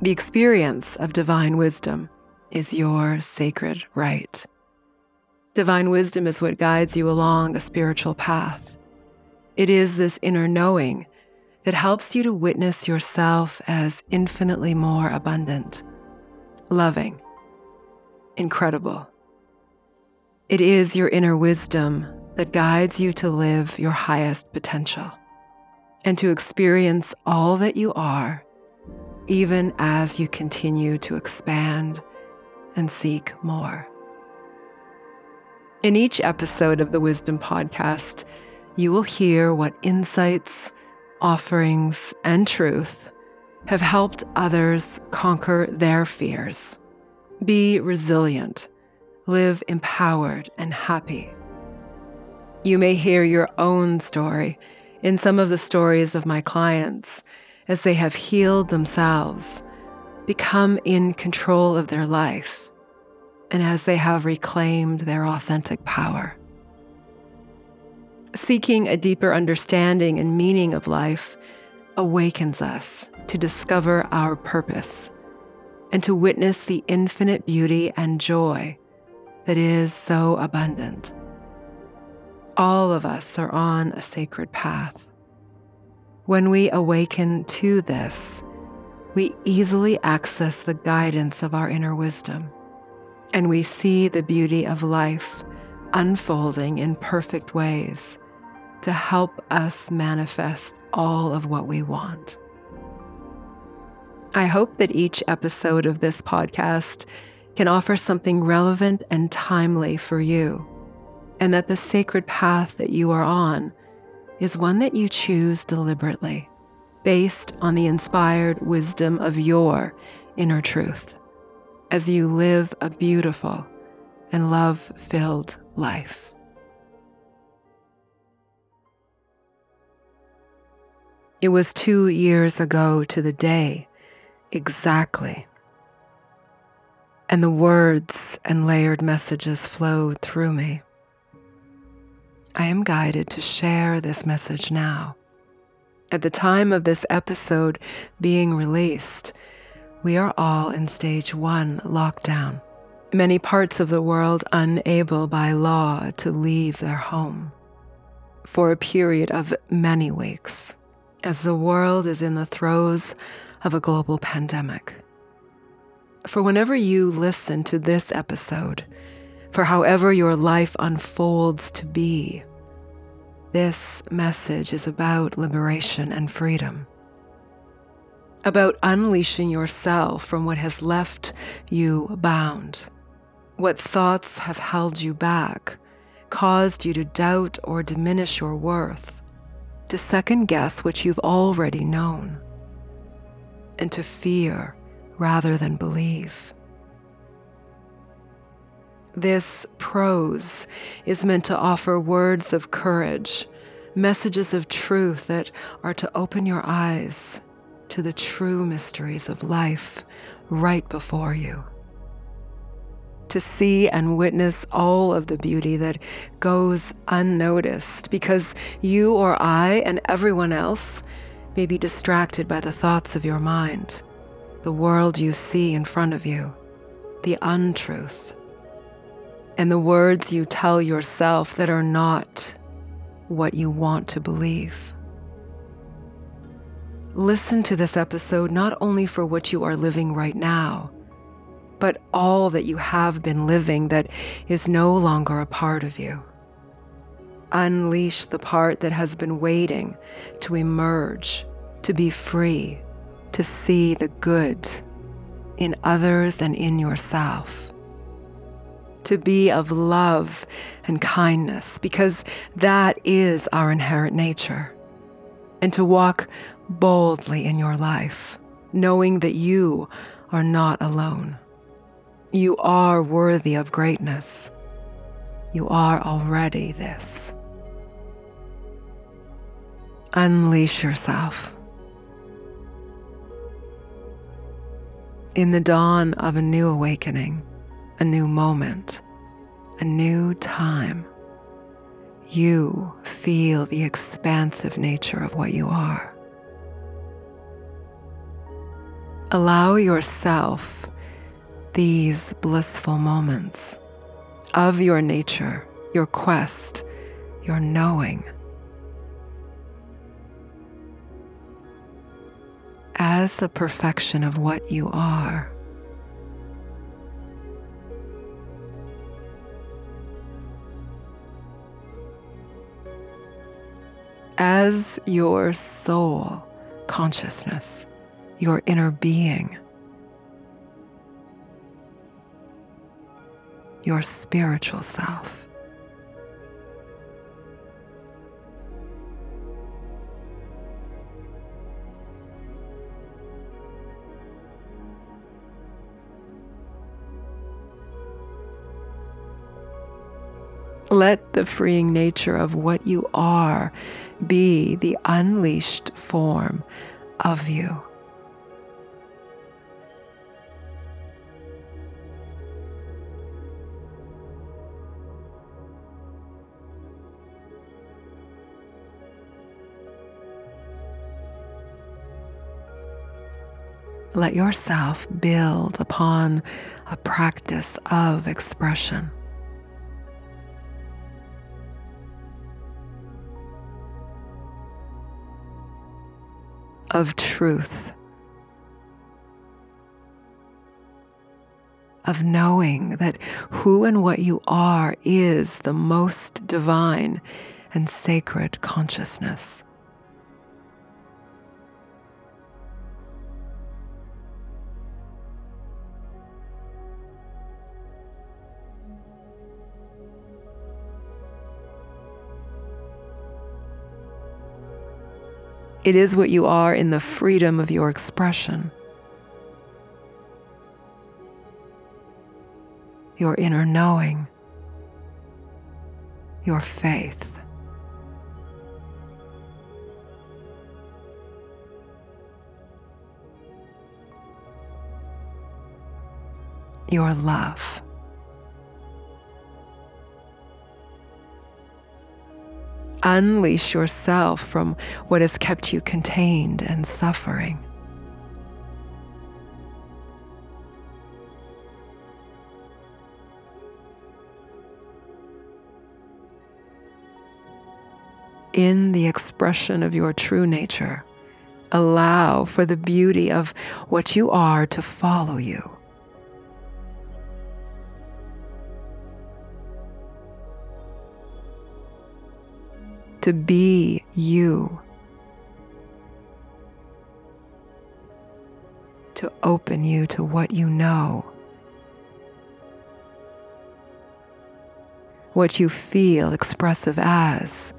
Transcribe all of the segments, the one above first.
The experience of divine wisdom is your sacred right. Divine wisdom is what guides you along a spiritual path. It is this inner knowing that helps you to witness yourself as infinitely more abundant, loving, incredible. It is your inner wisdom that guides you to live your highest potential and to experience all that you are, even as you continue to expand and seek more. In each episode of the Wisdom Podcast, you will hear what insights, offerings, and truth have helped others conquer their fears, be resilient, live empowered and happy. You may hear your own story in some of the stories of my clients as they have healed themselves, become in control of their life, and as they have reclaimed their authentic power. Seeking a deeper understanding and meaning of life awakens us to discover our purpose and to witness the infinite beauty and joy that is so abundant. All of us are on a sacred path. When we awaken to this, we easily access the guidance of our inner wisdom, and we see the beauty of life unfolding in perfect ways to help us manifest all of what we want. I hope that each episode of this podcast can offer something relevant and timely for you, and that the sacred path that you are on is one that you choose deliberately, based on the inspired wisdom of your inner truth, as you live a beautiful and love-filled life. It was 2 years ago to the day, exactly, and the words and layered messages flowed through me. I am guided to share this message now. At the time of this episode being released, we are all in stage 1 lockdown. Many parts of the world unable by law to leave their home for a period of many weeks, as the world is in the throes of a global pandemic. For whenever you listen to this episode, for however your life unfolds to be, this message is about liberation and freedom, about unleashing yourself from what has left you bound, what thoughts have held you back, caused you to doubt or diminish your worth, to second-guess what you've already known, and to fear rather than believe. This prose is meant to offer words of courage, messages of truth that are to open your eyes to the true mysteries of life right before you. To see and witness all of the beauty that goes unnoticed because you or I and everyone else may be distracted by the thoughts of your mind, the world you see in front of you, the untruth, and the words you tell yourself that are not what you want to believe. Listen to this episode not only for what you are living right now, but all that you have been living that is no longer a part of you. Unleash the part that has been waiting to emerge, to be free, to see the good in others and in yourself. To be of love and kindness, because that is our inherent nature. And to walk boldly in your life, knowing that you are not alone. You are worthy of greatness. You are already this. Unleash yourself. In the dawn of a new awakening, a new moment, a new time, you feel the expansive nature of what you are. Allow yourself these blissful moments of your nature, your quest, your knowing, as the perfection of what you are. As your soul consciousness, your inner being, your spiritual self. Let the freeing nature of what you are be the unleashed form of you. Let yourself build upon a practice of expression, of truth, of knowing that who and what you are is the most divine and sacred consciousness. It is what you are in the freedom of your expression, your inner knowing, your faith. Your love. Unleash yourself from what has kept you contained and suffering. In the expression of your true nature, allow for the beauty of what you are to follow you. To be you, to open you to what you know, what you feel expressive as,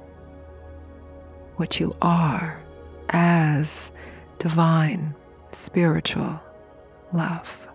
what you are as divine, spiritual love.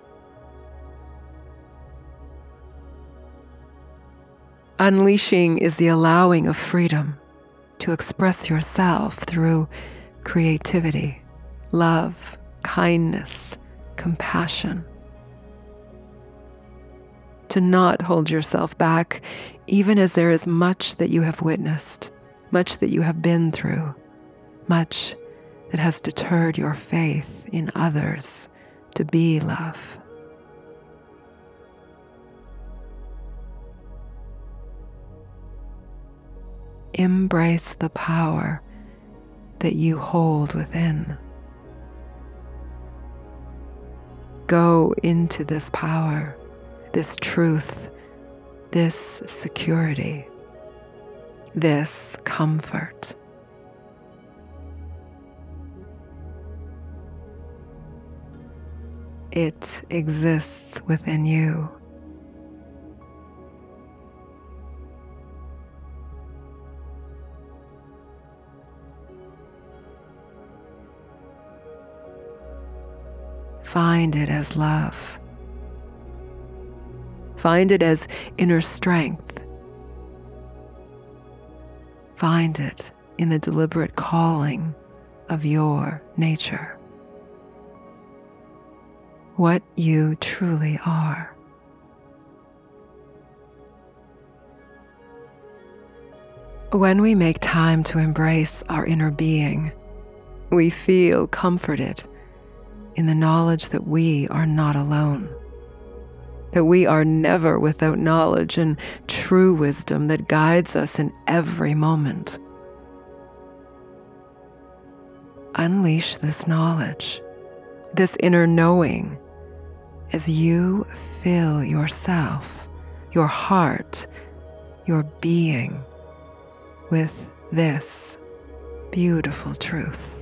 Unleashing is the allowing of freedom to express yourself through creativity, love, kindness, compassion. To not hold yourself back, even as there is much that you have witnessed, much that you have been through, much that has deterred your faith in others to be love. Embrace the power that you hold within. Go into this power, this truth, this security, this comfort. It exists within you. Find it as love. Find it as inner strength. Find it in the deliberate calling of your nature. What you truly are. When we make time to embrace our inner being, we feel comforted, in the knowledge that we are not alone, that we are never without knowledge and true wisdom that guides us in every moment. Unleash this knowledge, this inner knowing, as you fill yourself, your heart, your being with this beautiful truth.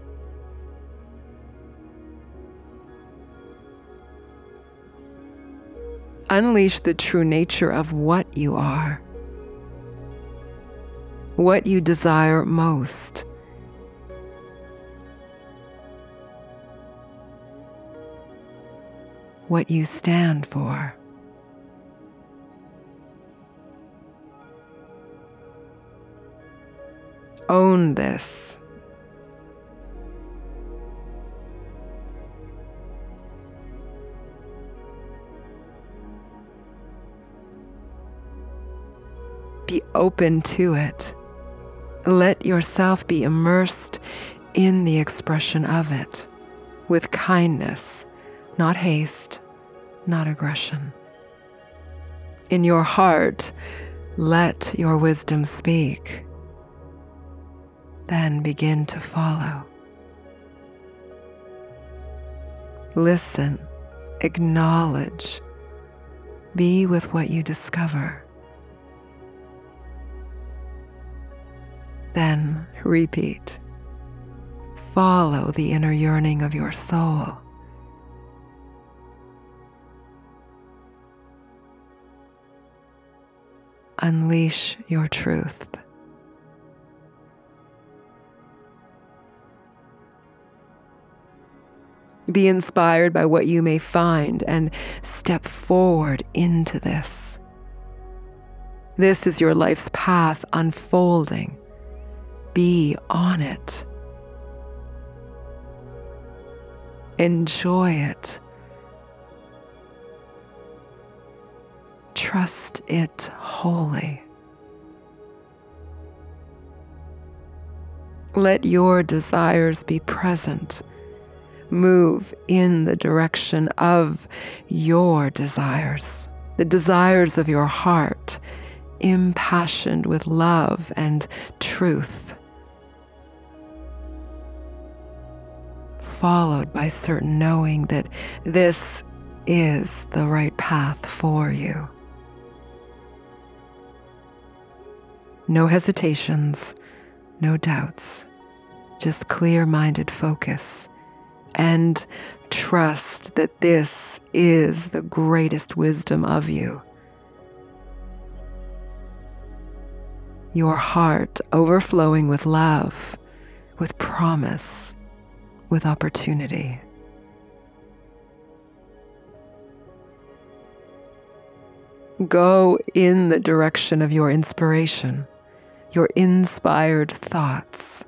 Unleash the true nature of what you are, what you desire most. What you stand for. Own this. Be open to it. Let yourself be immersed in the expression of it with kindness, not haste, not aggression. In your heart, let your wisdom speak. Then begin to follow. Listen, acknowledge, be with what you discover. Then repeat. Follow the inner yearning of your soul. Unleash your truth. Be inspired by what you may find and step forward into this. This is your life's path unfolding. Be on it. Enjoy it. Trust it wholly. Let your desires be present. Move in the direction of your desires, the desires of your heart, impassioned with love and truth, followed by certain knowing that this is the right path for you. No hesitations, no doubts, just clear-minded focus and trust that this is the greatest wisdom of you. Your heart overflowing with love, with promise, with opportunity. Go in the direction of your inspiration, your inspired thoughts.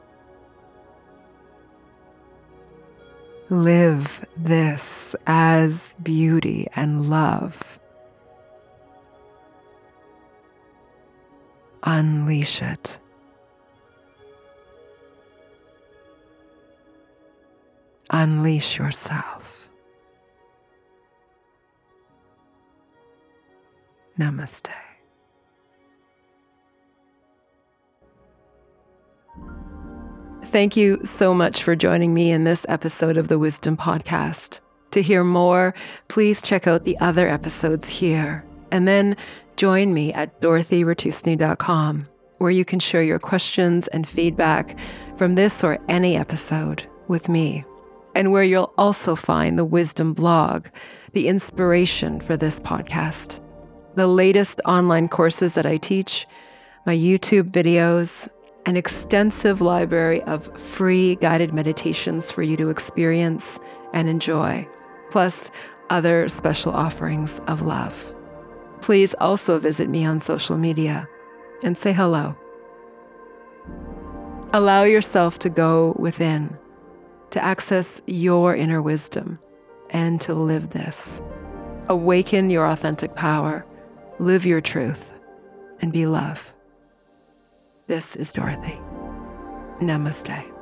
Live this as beauty and love. Unleash it. Unleash yourself. Namaste. Thank you so much for joining me in this episode of the Wisdom Podcast. To hear more, please check out the other episodes here, and then join me at dorothyratusny.com, where you can share your questions and feedback from this or any episode with me, and where you'll also find the Wisdom blog, the inspiration for this podcast, the latest online courses that I teach, my YouTube videos, an extensive library of free guided meditations for you to experience and enjoy, plus other special offerings of love. Please also visit me on social media and say hello. Allow yourself to go within, to access your inner wisdom, and to live this. Awaken your authentic power, live your truth, and be love. This is Dorothy. Namaste.